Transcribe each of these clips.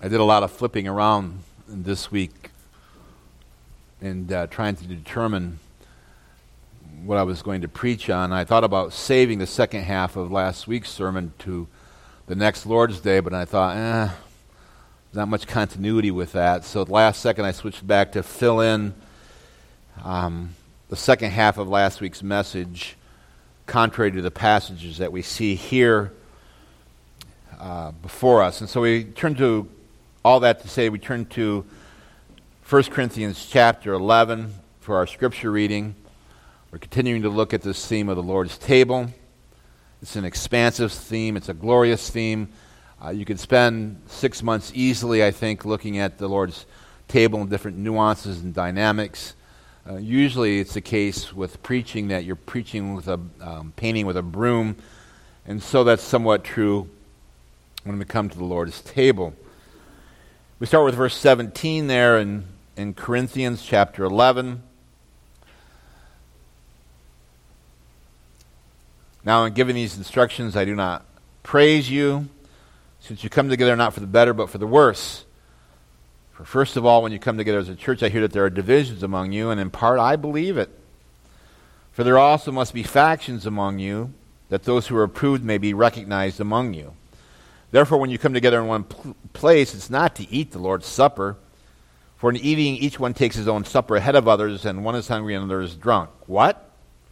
I did a lot of flipping around this week and trying to determine what I was going to preach on. I thought about saving the second half of last week's sermon to the next Lord's Day, but I thought, there's not much continuity with that. So at the last second, I switched back to fill in the second half of last week's message, contrary to the passages that we see here before us. And so we turn to all that to say, we turn to 1 Corinthians chapter 11 for our scripture reading. We're continuing to look at this theme of the Lord's table. It's an expansive theme. It's a glorious theme. You could spend 6 months easily, I think, looking at the Lord's table and different nuances and dynamics. Usually it's the case with preaching that you're preaching with a painting with a broom, and so that's somewhat true when we come to the Lord's table. We start with verse 17 there in Corinthians chapter 11. Now, in giving these instructions, I do not praise you, since you come together not for the better, but for the worse. For first of all, when you come together as a church, I hear that there are divisions among you, and in part I believe it. For there also must be factions among you, that those who are approved may be recognized among you. Therefore, when you come together in one place, it's not to eat the Lord's Supper. For in eating, each one takes his own supper ahead of others, and one is hungry and another is drunk. What?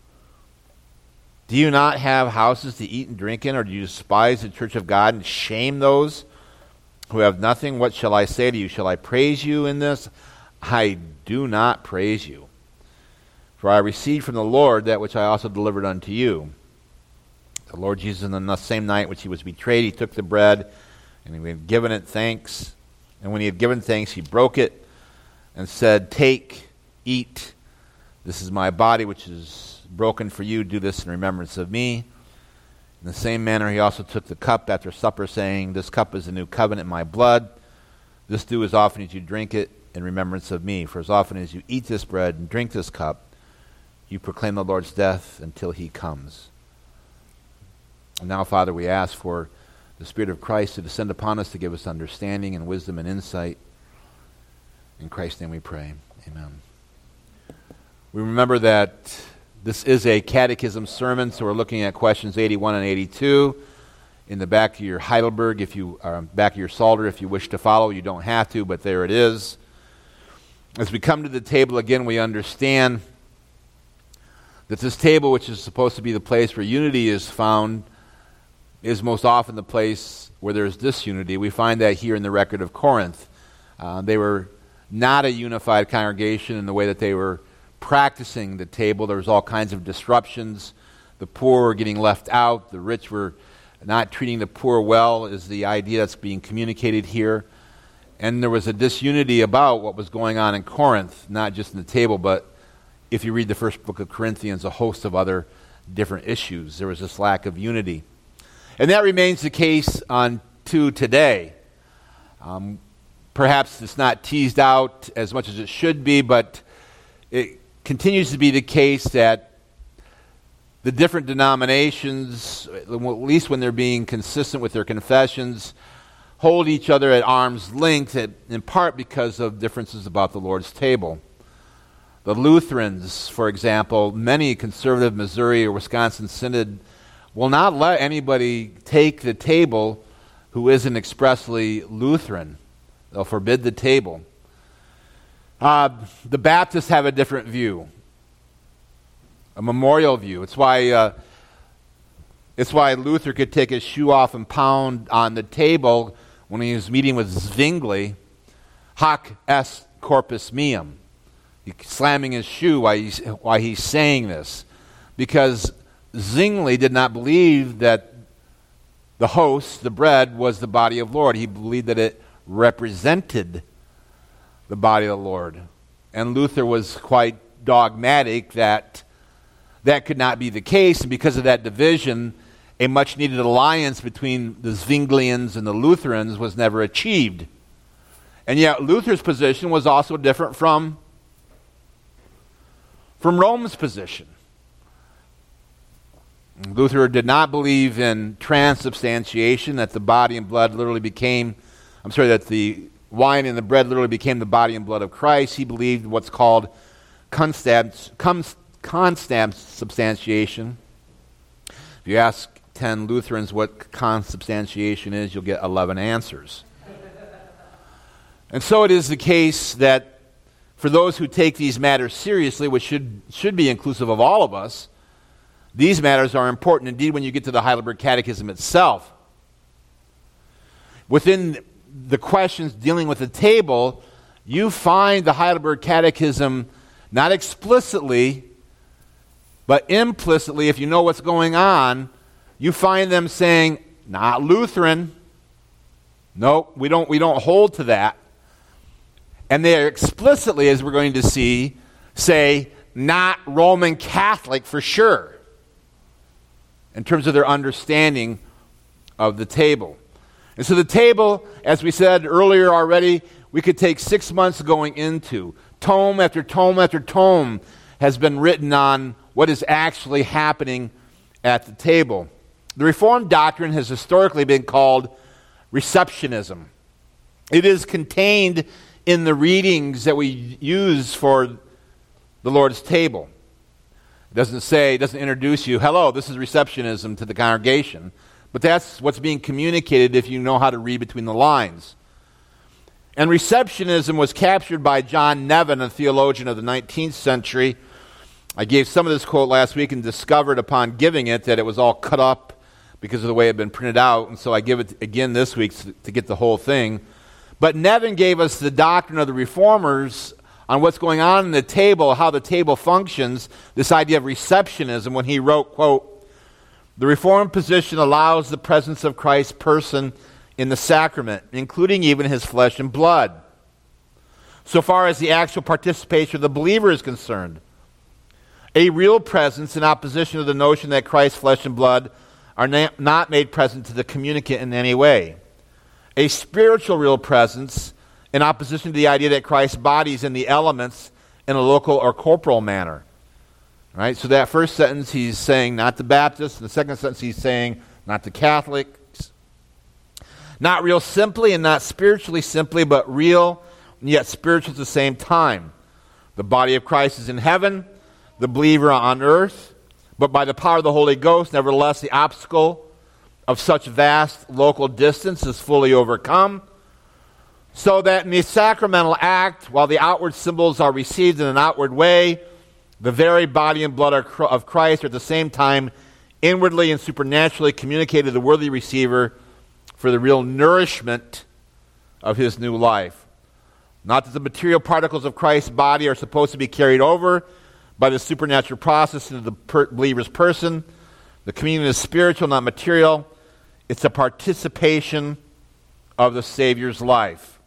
Do you not have houses to eat and drink in, or do you despise the church of God and shame those who have nothing? What shall I say to you? Shall I praise you in this? I do not praise you. For I received from the Lord that which I also delivered unto you. The Lord Jesus, on the same night which he was betrayed, he took the bread, and he had given it thanks. And when he had given thanks, he broke it and said, "Take, eat. This is my body, which is broken for you. Do this in remembrance of me." In the same manner, he also took the cup after supper, saying, "This cup is the new covenant in my blood. This do as often as you drink it in remembrance of me. For as often as you eat this bread and drink this cup, you proclaim the Lord's death until he comes." And now, Father, we ask for the Spirit of Christ to descend upon us to give us understanding and wisdom and insight. In Christ's name we pray. Amen. We remember that this is a catechism sermon, so we're looking at questions 81 and 82 in the back of your Heidelberg, back of your Psalter, if you wish to follow. You don't have to, but there it is. As we come to the table again, we understand that this table, which is supposed to be the place where unity is found, is most often the place where there's disunity. We find that here in the record of Corinth. They were not a unified congregation in the way that they were practicing the table. There was all kinds of disruptions. The poor were getting left out. The rich were not treating the poor well, is the idea that's being communicated here. And there was a disunity about what was going on in Corinth, not just in the table, but if you read the first book of Corinthians, a host of other different issues. There was this lack of unity. And that remains the case to today. Perhaps it's not teased out as much as it should be, but it continues to be the case that the different denominations, at least when they're being consistent with their confessions, hold each other at arm's length, in part because of differences about the Lord's table. The Lutherans, for example, many conservative Missouri or Wisconsin synod will not let anybody take the table who isn't expressly Lutheran. They'll forbid the table. The Baptists have a different view, a memorial view. It's why Luther could take his shoe off and pound on the table when he was meeting with Zwingli, "Hoc est corpus meum." He's slamming his shoe while he's saying this, because Zwingli did not believe that the host, the bread, was the body of the Lord. He believed that it represented the body of the Lord. And Luther was quite dogmatic that that could not be the case, and because of that division, a much-needed alliance between the Zwinglians and the Lutherans was never achieved. And yet Luther's position was also different from Rome's position. Luther did not believe in transubstantiation, that the body and blood literally became that the wine and the bread literally became the body and blood of Christ. He believed what's called consubstantiation. If you ask 10 Lutherans what consubstantiation is, you'll get 11 answers. And so it is the case that for those who take these matters seriously, which should be inclusive of all of us, these matters are important. Indeed, when you get to the Heidelberg Catechism itself, within the questions dealing with the table, you find the Heidelberg Catechism not explicitly, but implicitly, if you know what's going on, you find them saying, not Lutheran. No, we don't hold to that. And they explicitly, as we're going to see, say, not Roman Catholic for sure, in terms of their understanding of the table. And so the table, as we said earlier already, we could take 6 months going into. Tome after tome after tome has been written on what is actually happening at the table. The Reformed doctrine has historically been called receptionism. It is contained in the readings that we use for the Lord's table. It doesn't introduce you, hello, this is receptionism to the congregation. But that's what's being communicated if you know how to read between the lines. And receptionism was captured by John Nevin, a theologian of the 19th century. I gave some of this quote last week and discovered upon giving it that it was all cut up because of the way it had been printed out. And so I give it again this week to get the whole thing. But Nevin gave us the doctrine of the Reformers on what's going on in the table, how the table functions, this idea of receptionism, when he wrote, quote, "The Reformed position allows the presence of Christ's person in the sacrament, including even his flesh and blood, so far as the actual participation of the believer is concerned. A real presence in opposition to the notion that Christ's flesh and blood are not made present to the communicant in any way. A spiritual real presence in opposition to the idea that Christ's body is in the elements in a local or corporal manner." Right? So that first sentence he's saying not the Baptists. The second sentence he's saying not the Catholics. Not real simply and not spiritually simply, but real and yet spiritual at the same time. The body of Christ is in heaven, the believer on earth, but by the power of the Holy Ghost, nevertheless, the obstacle of such vast local distance is fully overcome, so that in the sacramental act, while the outward symbols are received in an outward way, the very body and blood of Christ are at the same time inwardly and supernaturally communicated to the worthy receiver for the real nourishment of his new life. Not that the material particles of Christ's body are supposed to be carried over by the supernatural process into the believer's person. The communion is spiritual, not material. It's a participation of the Savior's life.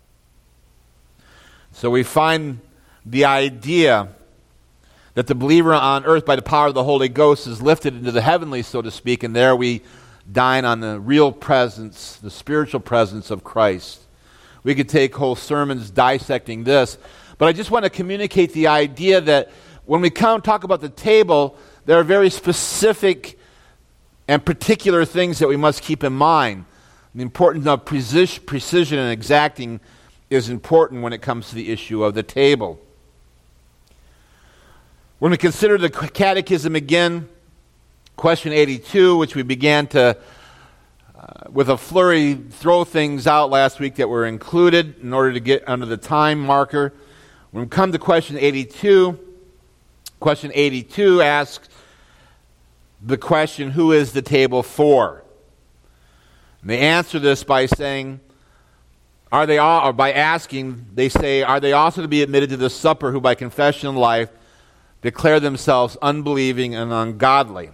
So we find the idea that the believer on earth, by the power of the Holy Ghost, is lifted into the heavenly, so to speak, and there we dine on the real presence, the spiritual presence of Christ. We could take whole sermons dissecting this, but I just want to communicate the idea that when we talk about the table, there are very specific and particular things that we must keep in mind. The importance of precision and exacting is important when it comes to the issue of the table. When we consider the Catechism again, question 82, which we began to, with a flurry, throw things out last week that were included in order to get under the time marker. When we come to question 82 asks the question, who is the table for? And they answer this by saying, are they all, or by asking, they say, are they also to be admitted to the supper who by confession and life declare themselves unbelieving and ungodly?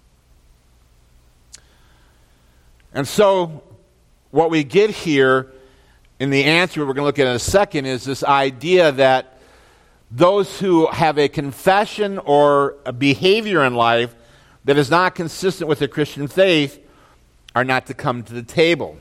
And so what we get here in the answer we're going to look at in a second is this idea that those who have a confession or a behavior in life that is not consistent with their Christian faith are not to come to the table.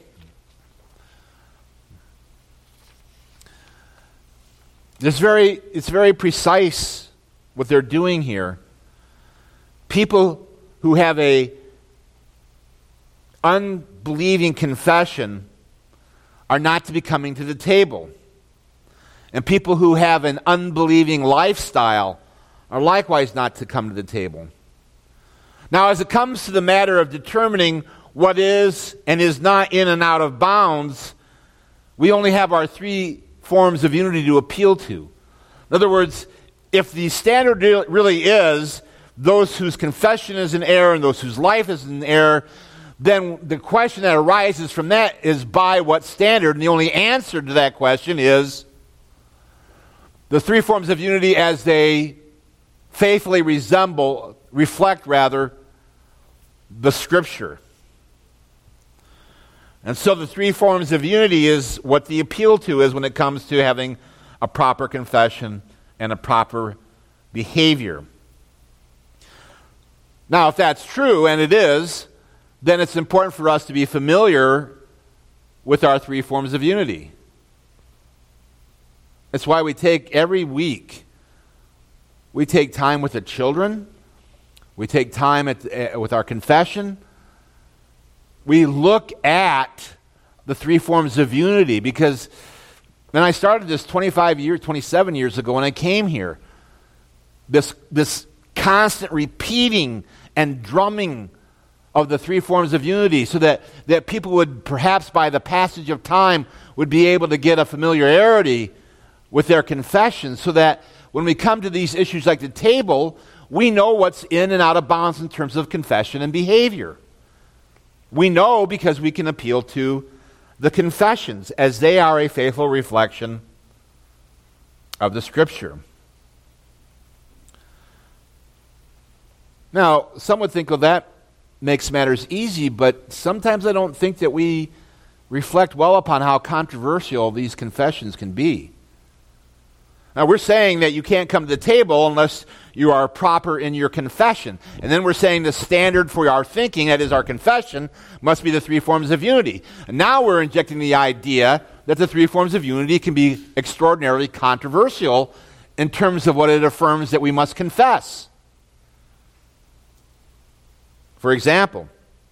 It's very precise what they're doing here. People who have a unbelieving confession are not to be coming to the table. And people who have an unbelieving lifestyle are likewise not to come to the table. Now, as it comes to the matter of determining what is and is not in and out of bounds, we only have our three forms of unity to appeal to. In other words, if the standard really is those whose confession is in error and those whose life is in error, then the question that arises from that is by what standard? And the only answer to that question is the three forms of unity as they faithfully reflect the Scripture. And so the three forms of unity is what the appeal to is when it comes to having a proper confession and a proper behavior. Now, if that's true, and it is, then it's important for us to be familiar with our three forms of unity. It's why we take every week, we take time with the children, we take time with our confession, we look at the three forms of unity, because when I started this 27 years ago when I came here, this constant repeating and drumming of the three forms of unity so that people would perhaps by the passage of time would be able to get a familiarity with their confession so that when we come to these issues like the table, we know what's in and out of bounds in terms of confession and behavior. We know because we can appeal to the confessions as they are a faithful reflection of the Scripture. Now, some would think, well, that makes matters easy, but sometimes I don't think that we reflect well upon how controversial these confessions can be. Now, we're saying that you can't come to the table unless you are proper in your confession. And then we're saying the standard for our thinking, that is our confession, must be the three forms of unity. And now we're injecting the idea that the three forms of unity can be extraordinarily controversial in terms of what it affirms that we must confess. For example,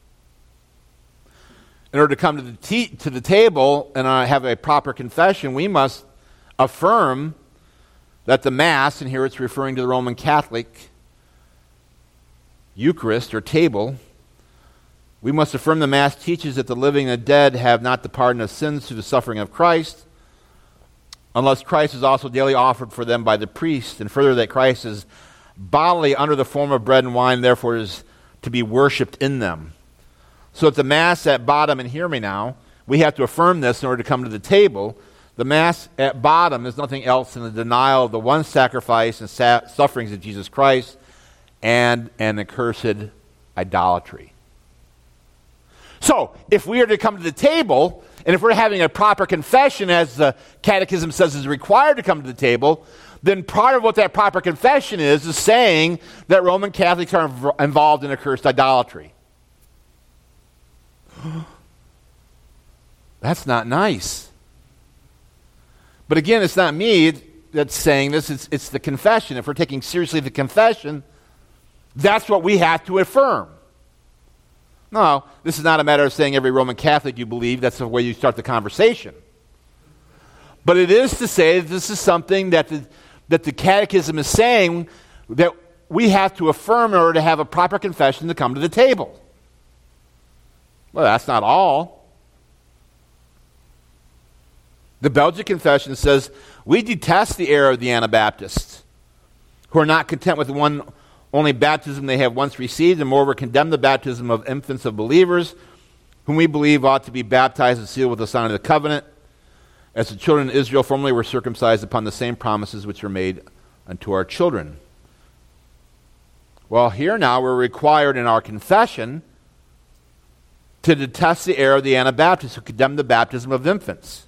in order to come to the table and have a proper confession, we must affirm that the Mass, and here it's referring to the Roman Catholic Eucharist or table, we must affirm the Mass teaches that the living and the dead have not the pardon of sins through the suffering of Christ, unless Christ is also daily offered for them by the priest, and further that Christ is bodily under the form of bread and wine, therefore is to be worshipped in them. So at the Mass at bottom, and hear me now, we have to affirm this in order to come to the table. The Mass at bottom is nothing else than the denial of the one sacrifice and sufferings of Jesus Christ and an accursed idolatry. So, if we are to come to the table, and if we're having a proper confession, as the Catechism says is required to come to the table, then part of what that proper confession is saying that Roman Catholics are involved in accursed idolatry. That's not nice. But again, it's not me that's saying this, it's the confession. If we're taking seriously the confession, that's what we have to affirm. No, this is not a matter of saying every Roman Catholic you believe, that's the way you start the conversation. But it is to say that this is something that the Catechism is saying that we have to affirm in order to have a proper confession to come to the table. Well, that's not all. The Belgic Confession says, we detest the error of the Anabaptists, who are not content with the one only baptism they have once received, and moreover condemn the baptism of infants of believers, whom we believe ought to be baptized and sealed with the sign of the covenant, as the children of Israel formerly were circumcised upon the same promises which are made unto our children. Well, here now we're required in our confession to detest the error of the Anabaptists who condemn the baptism of infants.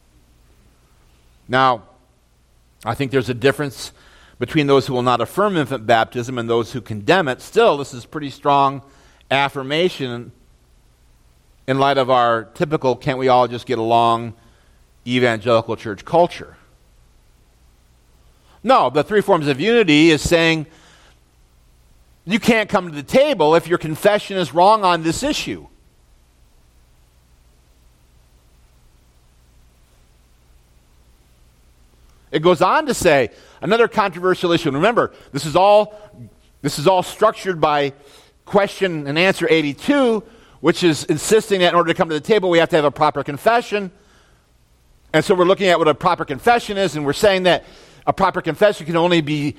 Now, I think there's a difference between those who will not affirm infant baptism and those who condemn it. Still, this is pretty strong affirmation in light of our typical can't we all just get along evangelical church culture. No, the three forms of unity is saying you can't come to the table if your confession is wrong on this issue. It goes on to say, another controversial issue. And remember, this is all structured by question and answer 82, which is insisting that in order to come to the table, we have to have a proper confession. And so we're looking at what a proper confession is, and we're saying that a proper confession can only be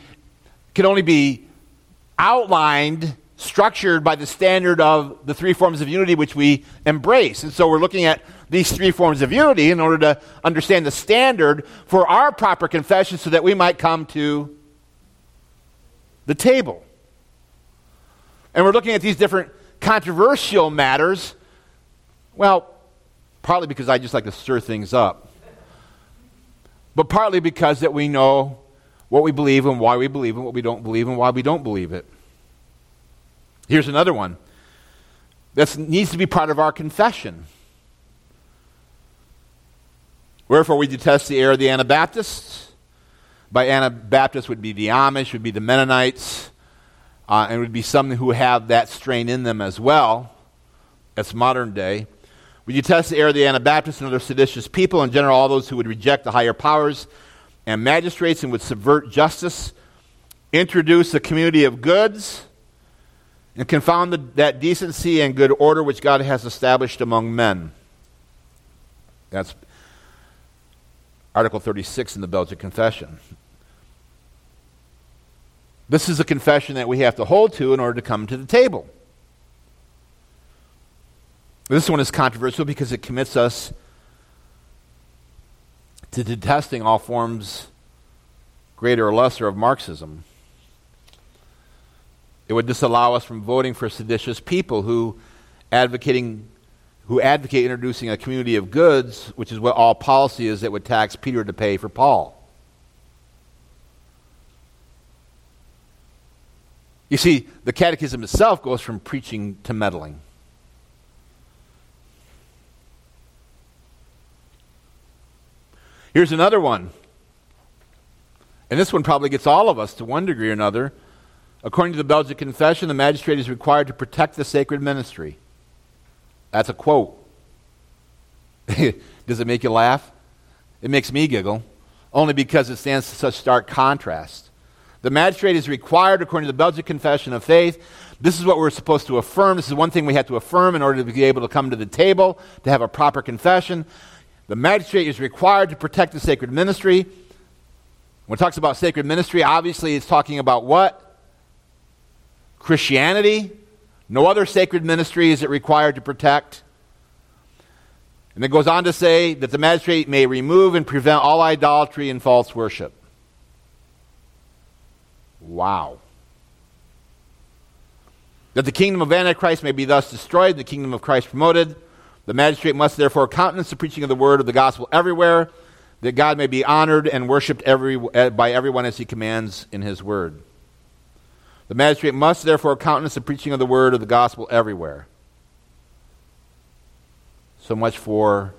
outlined, structured by the standard of the three forms of unity which we embrace. And so we're looking at these three forms of unity in order to understand the standard for our proper confession so that we might come to the table. And we're looking at these different controversial matters, well, partly because I just like to stir things up, but partly because that we know what we believe and why we believe and what we don't believe and why we don't believe it. Here's another one that needs to be part of our confession. Wherefore we detest the error of the Anabaptists. By Anabaptists would be the Amish, would be the Mennonites, and would be some who have that strain in them as well. That's modern day. We detest the error of the Anabaptists and other seditious people, in general all those who would reject the higher powers and magistrates and would subvert justice, introduce a community of goods, and confound that decency and good order which God has established among men. That's Article 36 in the Belgic Confession. This is a confession that we have to hold to in order to come to the table. This one is controversial because it commits us to detesting all forms, greater or lesser, of Marxism. It would disallow us from voting for seditious people who advocate introducing a community of goods, which is what all policy is that would tax Peter to pay for Paul. You see, the catechism itself goes from preaching to meddling. Here's another one. And this one probably gets all of us to one degree or another. According to the Belgic Confession, the magistrate is required to protect the sacred ministry. That's a quote. Does it make you laugh? It makes me giggle, only because it stands to such stark contrast. The magistrate is required, according to the Belgic Confession of Faith. This is what we're supposed to affirm. This is one thing we have to affirm in order to be able to come to the table, to have a proper confession. The magistrate is required to protect the sacred ministry. When it talks about sacred ministry, obviously it's talking about what? Christianity. No other sacred ministry is it required to protect. And it goes on to say that the magistrate may remove and prevent all idolatry and false worship. Wow. That the kingdom of Antichrist may be thus destroyed, the kingdom of Christ promoted. The magistrate must therefore countenance the preaching of the word of the gospel everywhere, that God may be honored and worshipped by everyone as he commands in his word. The magistrate must therefore countenance the preaching of the word of the gospel everywhere. So much for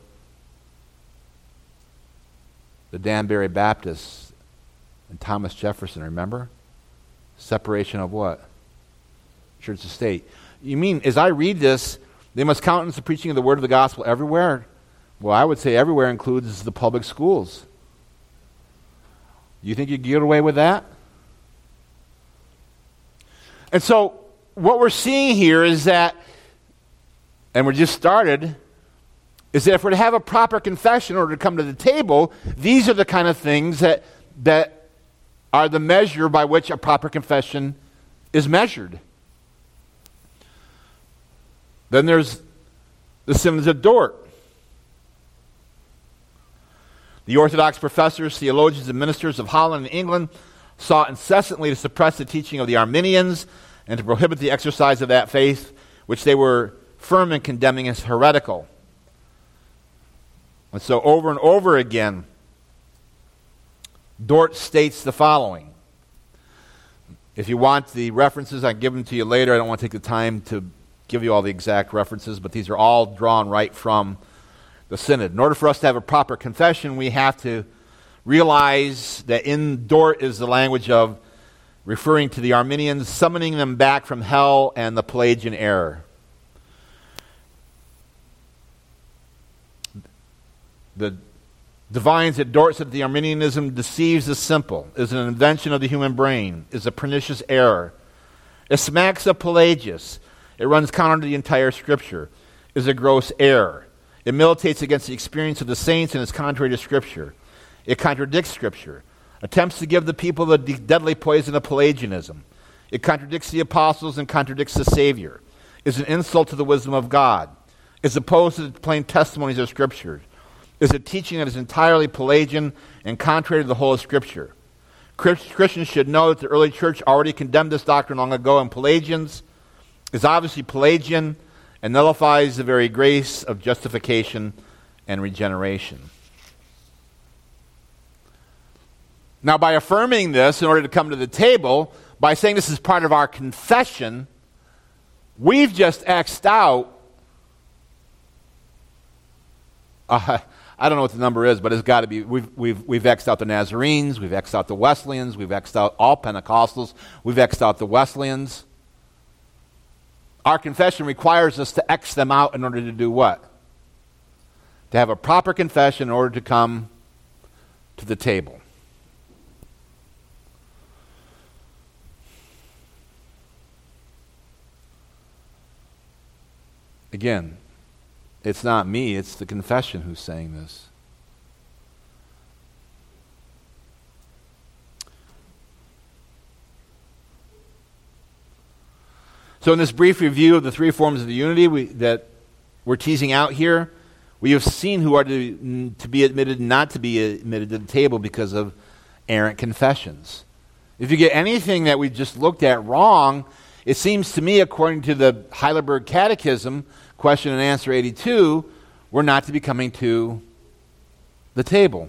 the Danbury Baptists and Thomas Jefferson, remember? Separation of what? Church and state. You mean, as I read this, they must countenance the preaching of the word of the gospel everywhere? Well, I would say everywhere includes the public schools. You think you can get away with that? And so, what we're seeing here is that, and we're just started, is that if we're to have a proper confession in order to come to the table, these are the kind of things that are the measure by which a proper confession is measured. Then there's the sins of Dort. The Orthodox professors, theologians, and ministers of Holland and England sought incessantly to suppress the teaching of the Arminians and to prohibit the exercise of that faith, which they were firm in condemning as heretical. And so over and over again, Dort states the following. If you want the references, I can give them to you later. I don't want to take the time to give you all the exact references, but these are all drawn right from the Synod. In order for us to have a proper confession, we have to realize that in Dort is the language of referring to the Arminians, summoning them back from hell and the Pelagian error. The Divines at Dort said that the Arminianism deceives the simple, is an invention of the human brain, is a pernicious error. It smacks of Pelagius. It runs counter to the entire Scripture, is a gross error. It militates against the experience of the saints and is contrary to Scripture. It contradicts Scripture, attempts to give the people the deadly poison of Pelagianism. It contradicts the apostles and contradicts the Savior, is an insult to the wisdom of God, is opposed to the plain testimonies of Scripture, is a teaching that is entirely Pelagian and contrary to the whole of Scripture. Christians should know that the early church already condemned this doctrine long ago, and Pelagians is obviously Pelagian and nullifies the very grace of justification and regeneration. Now, by affirming this in order to come to the table, by saying this is part of our confession, we've just X'd out, I don't know what the number is, but it's got to be, we've X'd out the Nazarenes, we've X'd out the Wesleyans, we've X'd out all Pentecostals, we've X'd out the Wesleyans. Our confession requires us to X them out in order to do what? To have a proper confession in order to come to the table. Again, it's not me, it's the confession who's saying this. So in this brief review of the three forms of the unity that we're teasing out here, we have seen who are to be admitted and not to be admitted to the table because of errant confessions. If you get anything that we just looked at wrong, it seems to me, according to the Heidelberg Catechism, question and answer 82, we're not to be coming to the table.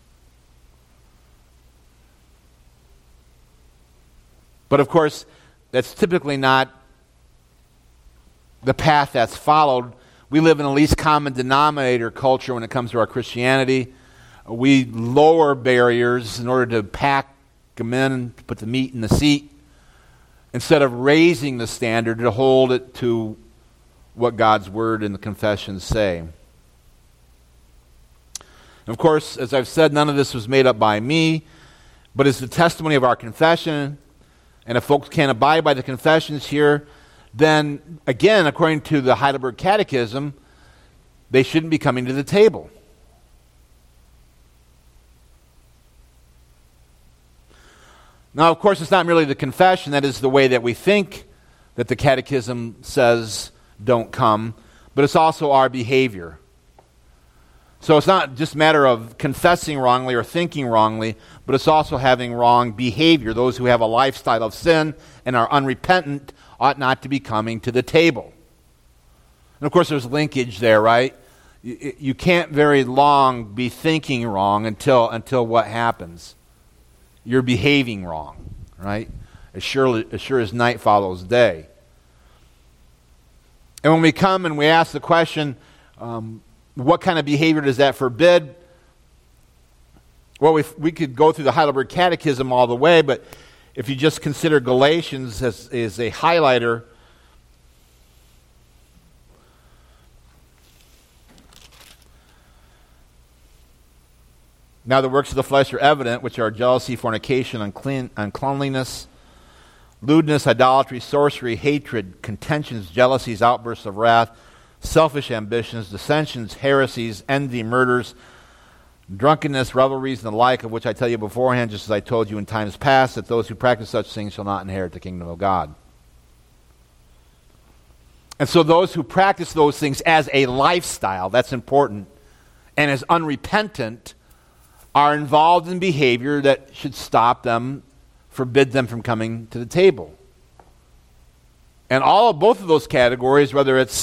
But of course, that's typically not the path that's followed. We live in a least common denominator culture when it comes to our Christianity. We lower barriers in order to pack them in, to put the meat in the seat, instead of raising the standard to hold it to what God's Word and the confessions say. And of course, as I've said, none of this was made up by me, but it's the testimony of our confession. And if folks can't abide by the confessions here, then, again, according to the Heidelberg Catechism, they shouldn't be coming to the table. Now, of course, it's not merely the confession, that is the way that we think that the Catechism says don't come, but it's also our behavior. So it's not just a matter of confessing wrongly or thinking wrongly, but it's also having wrong behavior. Those who have a lifestyle of sin and are unrepentant ought not to be coming to the table. And of course, there's linkage there, right? You can't very long be thinking wrong until what happens? You're behaving wrong, right? As sure as night follows day. And when we come and we ask the question, what kind of behavior does that forbid? Well, we could go through the Heidelberg Catechism all the way, but if you just consider Galatians as a highlighter, now the works of the flesh are evident, which are jealousy, fornication, uncleanliness, lewdness, idolatry, sorcery, hatred, contentions, jealousies, outbursts of wrath, selfish ambitions, dissensions, heresies, envy, murders, drunkenness, revelries, and the like, of which I tell you beforehand, just as I told you in times past, that those who practice such things shall not inherit the kingdom of God. And so those who practice those things as a lifestyle, that's important, and as unrepentant, are involved in behavior that should stop them, forbid them from coming to the table. And both of those categories, whether it's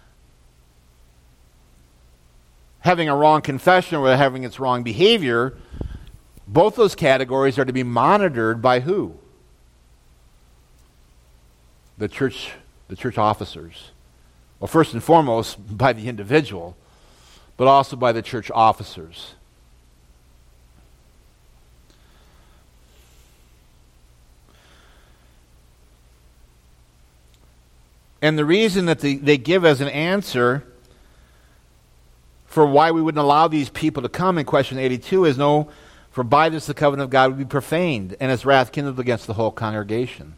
having a wrong confession or having its wrong behavior, both those categories are to be monitored by who? The church officers. Well, first and foremost, by the individual, but also by the church officers. And the reason that they give as an answer for why we wouldn't allow these people to come in question 82 is, no, for by this the covenant of God would be profaned, and his wrath kindled against the whole congregation.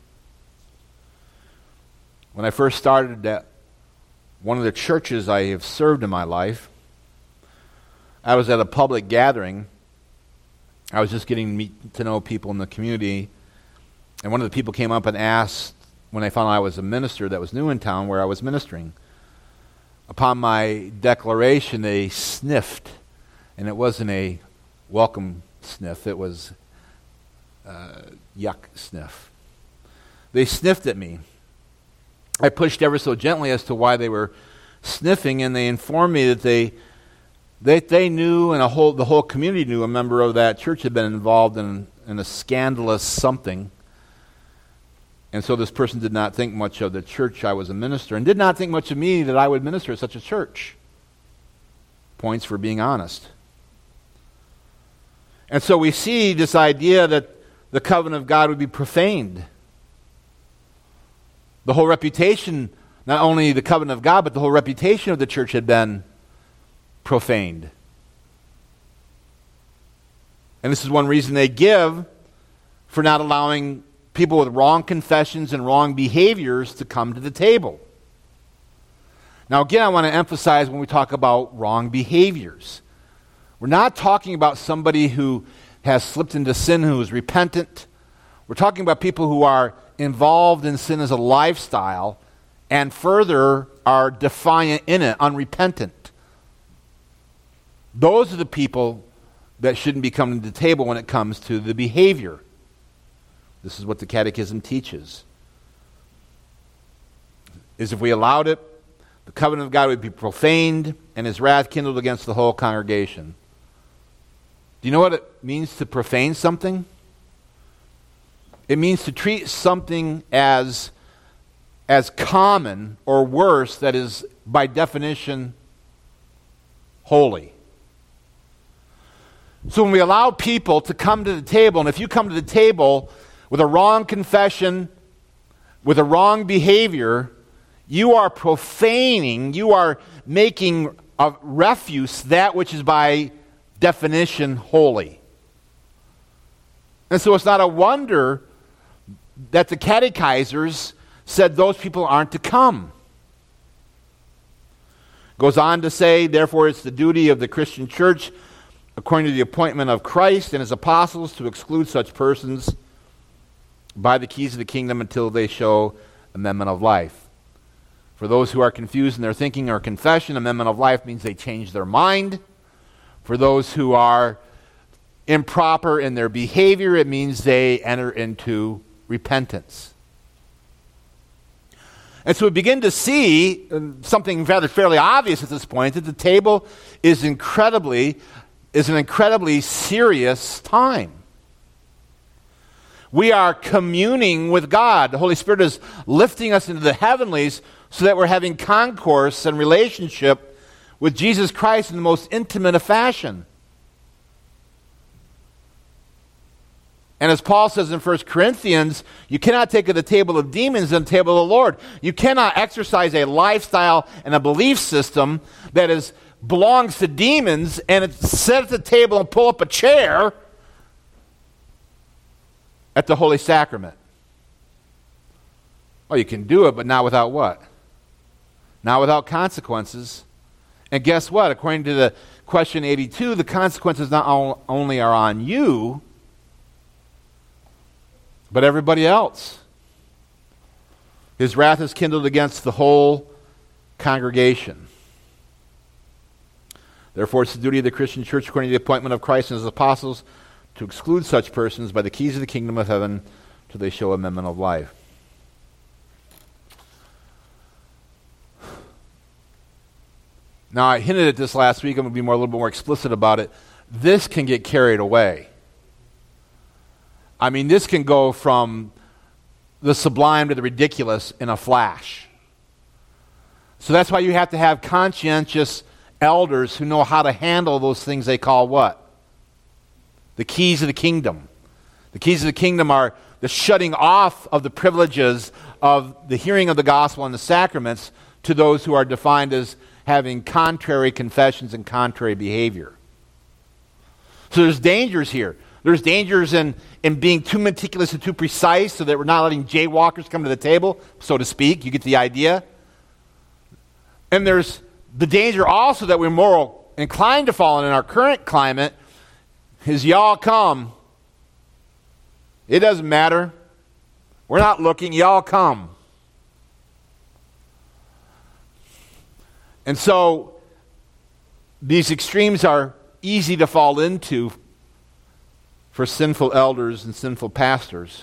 When I first started at one of the churches I have served in my life, I was at a public gathering. I was just getting to know people in the community, and one of the people came up and asked, when they found out I was a minister that was new in town, where I was ministering. Upon my declaration, they sniffed, and it wasn't a welcome sniff, it was yuck sniff. They sniffed at me. I pushed ever so gently as to why they were sniffing, and they informed me that they knew, and the whole community knew, a member of that church had been involved in a scandalous something. And so this person did not think much of the church I was a minister, and did not think much of me that I would minister at such a church. Points for being honest. And so we see this idea that the covenant of God would be profaned. The whole reputation, not only the covenant of God, but the whole reputation of the church had been profaned. And this is one reason they give for not allowing people with wrong confessions and wrong behaviors to come to the table. Now again, I want to emphasize when we talk about wrong behaviors, we're not talking about somebody who has slipped into sin, who is repentant. We're talking about people who are involved in sin as a lifestyle and further are defiant in it, unrepentant. Those are the people that shouldn't be coming to the table when it comes to the behavior. This is what the Catechism teaches. Is if we allowed it, the covenant of God would be profaned and his wrath kindled against the whole congregation. Do you know what it means to profane something? It means to treat something as common or worse that is by definition holy. So when we allow people to come to the table, and if you come to the table with a wrong confession, with a wrong behavior, you are profaning, you are making a refuse that which is by definition holy. And so it's not a wonder that the catechizers said those people aren't to come. Goes on to say, therefore it's the duty of the Christian church, according to the appointment of Christ and his apostles, to exclude such persons by the keys of the kingdom until they show amendment of life. For those who are confused in their thinking or confession, amendment of life means they change their mind. For those who are improper in their behavior, it means they enter into repentance. And so we begin to see something rather fairly obvious at this point, that the table is an incredibly serious time. We are communing with God. The Holy Spirit is lifting us into the heavenlies so that we're having concourse and relationship with Jesus Christ in the most intimate of fashion. And as Paul says in 1 Corinthians, you cannot take of the table of demons and the table of the Lord. You cannot exercise a lifestyle and a belief system that belongs to demons and sit at the table and pull up a chair at the Holy Sacrament. Well, you can do it, but not without what? Not without consequences. And guess what? According to the question 82, the consequences not only are on you, but everybody else. His wrath is kindled against the whole congregation. Therefore, it's the duty of the Christian church, according to the appointment of Christ and his apostles, to exclude such persons by the keys of the kingdom of heaven till they show amendment of life. Now, I hinted at this last week. I'm going to be a little bit more explicit about it. This can get carried away. I mean, this can go from the sublime to the ridiculous in a flash. So that's why you have to have conscientious elders who know how to handle those things they call what? The keys of the kingdom. The keys of the kingdom are the shutting off of the privileges of the hearing of the gospel and the sacraments to those who are defined as having contrary confessions and contrary behavior. So there's dangers here. There's dangers in being too meticulous and too precise so that we're not letting jaywalkers come to the table, so to speak. You get the idea? And there's the danger also that we're more inclined to fall in our current climate is y'all come. It doesn't matter. We're not looking. Y'all come. And so these extremes are easy to fall into for sinful elders and sinful pastors.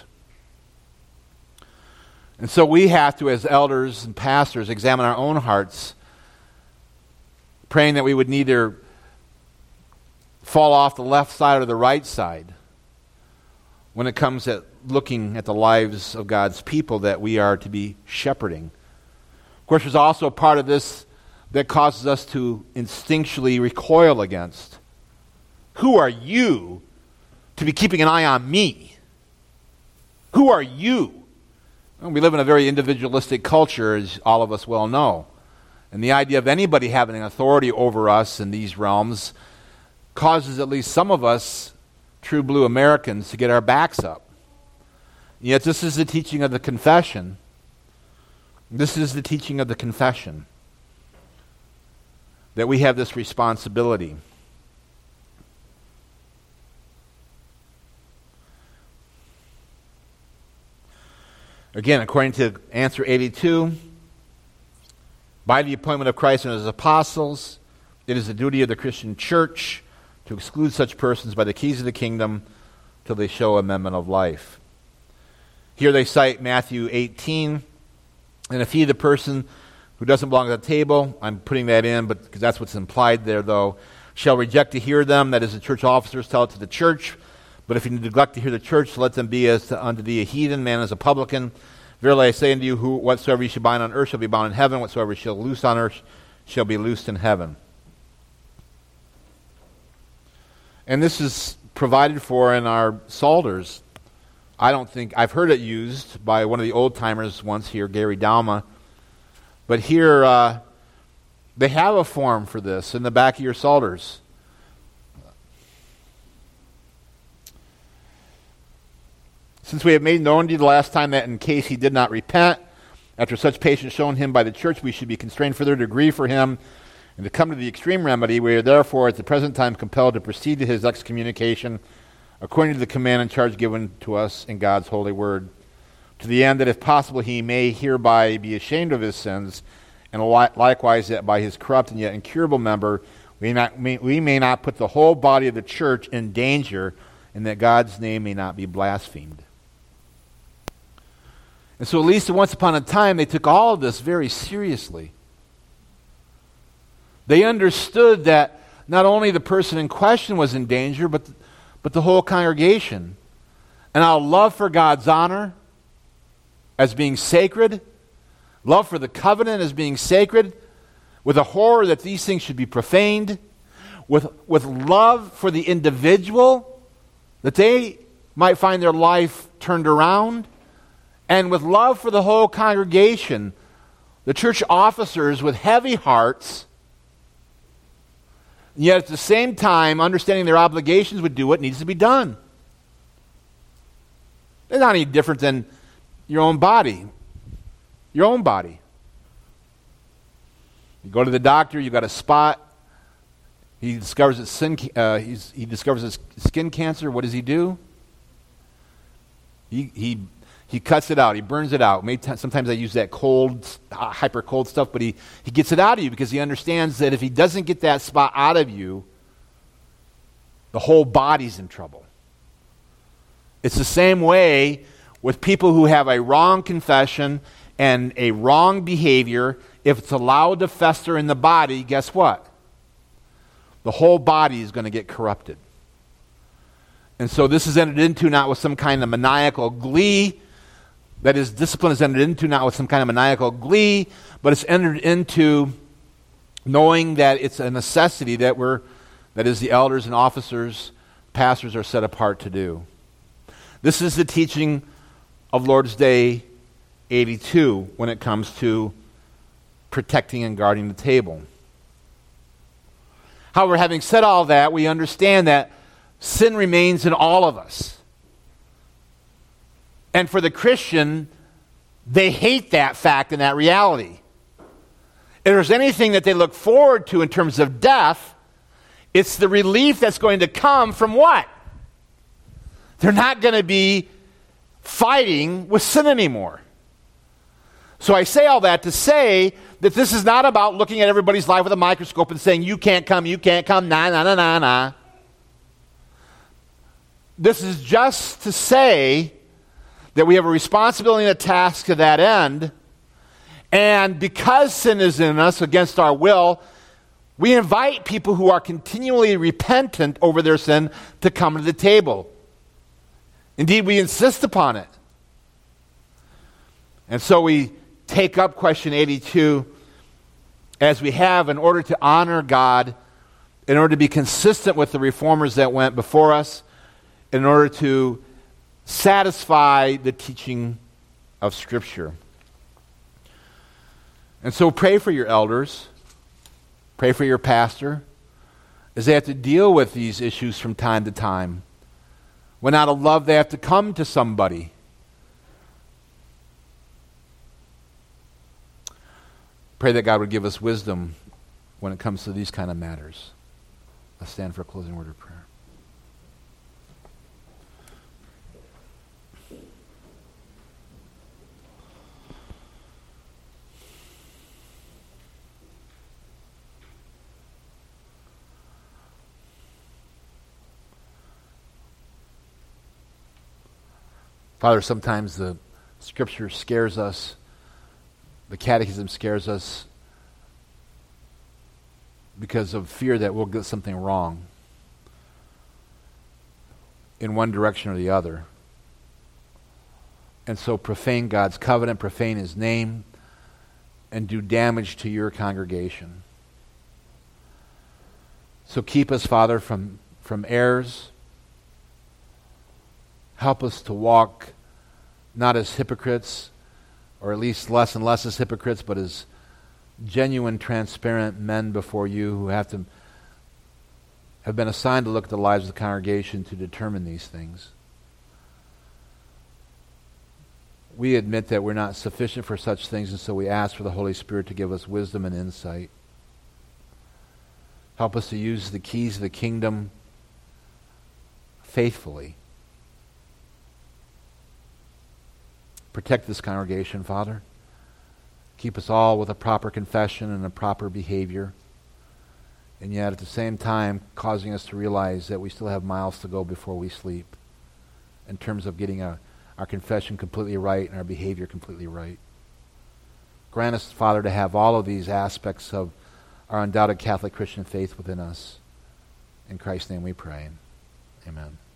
And so we have to, as elders and pastors, examine our own hearts, praying that we would neither fall off the left side or the right side when it comes at looking at the lives of God's people that we are to be shepherding. Of course, there's also a part of this that causes us to instinctually recoil against. Who are you to be keeping an eye on me? Who are you? Well, we live in a very individualistic culture, as all of us well know. And the idea of anybody having authority over us in these realms causes at least some of us, true blue Americans, to get our backs up. Yet this is the teaching of the confession. This is the teaching of the confession, that we have this responsibility. Again, according to answer 82, by the appointment of Christ and his apostles, it is the duty of the Christian church to exclude such persons by the keys of the kingdom till they show amendment of life. Here they cite Matthew 18, and if he, the person who doesn't belong at the table, I'm putting that in because that's what's implied there, though, shall reject to hear them, that is, the church officers tell it to the church. But if you neglect to hear the church, let them be as unto thee a heathen, man as a publican. Verily I say unto you, whatsoever you shall bind on earth shall be bound in heaven, whatsoever you shall loose on earth shall be loosed in heaven. And this is provided for in our Psalters. I've heard it used by one of the old-timers once here, Gary Dalma. But here, they have a form for this in the back of your Psalters. Since we have made known to you the last time that in case he did not repent, after such patience shown him by the church, we should be constrained further to grieve for him, and to come to the extreme remedy, we are therefore at the present time compelled to proceed to his excommunication, according to the command and charge given to us in God's holy word, to the end that if possible he may hereby be ashamed of his sins, and likewise that by his corrupt and yet incurable member we may not put the whole body of the church in danger, and that God's name may not be blasphemed. And so at least once upon a time, they took all of this very seriously. They understood that not only the person in question was in danger, but the whole congregation. And our love for God's honor as being sacred, love for the covenant as being sacred, with a horror that these things should be profaned, with love for the individual, that they might find their life turned around, and with love for the whole congregation, the church officers with heavy hearts, yet at the same time understanding their obligations would do what needs to be done. They're not any different than your own body. Your own body. You go to the doctor, you got a spot. He discovers it's he discovers it's skin cancer. What does he do? He cuts it out. He burns it out. Sometimes I use that cold, hyper cold stuff, but he gets it out of you because he understands that if he doesn't get that spot out of you, the whole body's in trouble. It's the same way with people who have a wrong confession and a wrong behavior. If it's allowed to fester in the body, guess what? The whole body is going to get corrupted. And so this is entered into not with some kind of maniacal glee. That is, discipline is entered into not with some kind of maniacal glee, but it's entered into knowing that it's a necessity that is the elders and officers, pastors are set apart to do. This is the teaching of Lord's Day 82 when it comes to protecting and guarding the table. However, having said all that, we understand that sin remains in all of us. And for the Christian, they hate that fact and that reality. If there's anything that they look forward to in terms of death, it's the relief that's going to come from what? They're not going to be fighting with sin anymore. So I say all that to say that this is not about looking at everybody's life with a microscope and saying, you can't come, nah, nah, nah, nah, nah. This is just to say that we have a responsibility and a task to that end. And because sin is in us against our will, we invite people who are continually repentant over their sin to come to the table. Indeed, we insist upon it. And so we take up question 82 as we have in order to honor God, in order to be consistent with the reformers that went before us, in order to satisfy the teaching of Scripture. And so pray for your elders, pray for your pastor, as they have to deal with these issues from time to time. When out of love they have to come to somebody. Pray that God would give us wisdom when it comes to these kind of matters. Let's stand for a closing word of prayer. Father, sometimes the Scripture scares us. The Catechism scares us because of fear that we'll get something wrong in one direction or the other. And so profane God's covenant, profane His name, and do damage to your congregation. So keep us, Father, from errors. Help us to walk not as hypocrites, or at least less and less as hypocrites, but as genuine, transparent men before you who have been assigned to look at the lives of the congregation to determine these things. We admit that we're not sufficient for such things, and so we ask for the Holy Spirit to give us wisdom and insight. Help us to use the keys of the kingdom faithfully. Protect this congregation, Father. Keep us all with a proper confession and a proper behavior. And yet at the same time causing us to realize that we still have miles to go before we sleep in terms of getting our confession completely right and our behavior completely right. Grant us, Father, to have all of these aspects of our undoubted Catholic Christian faith within us. In Christ's name we pray. Amen.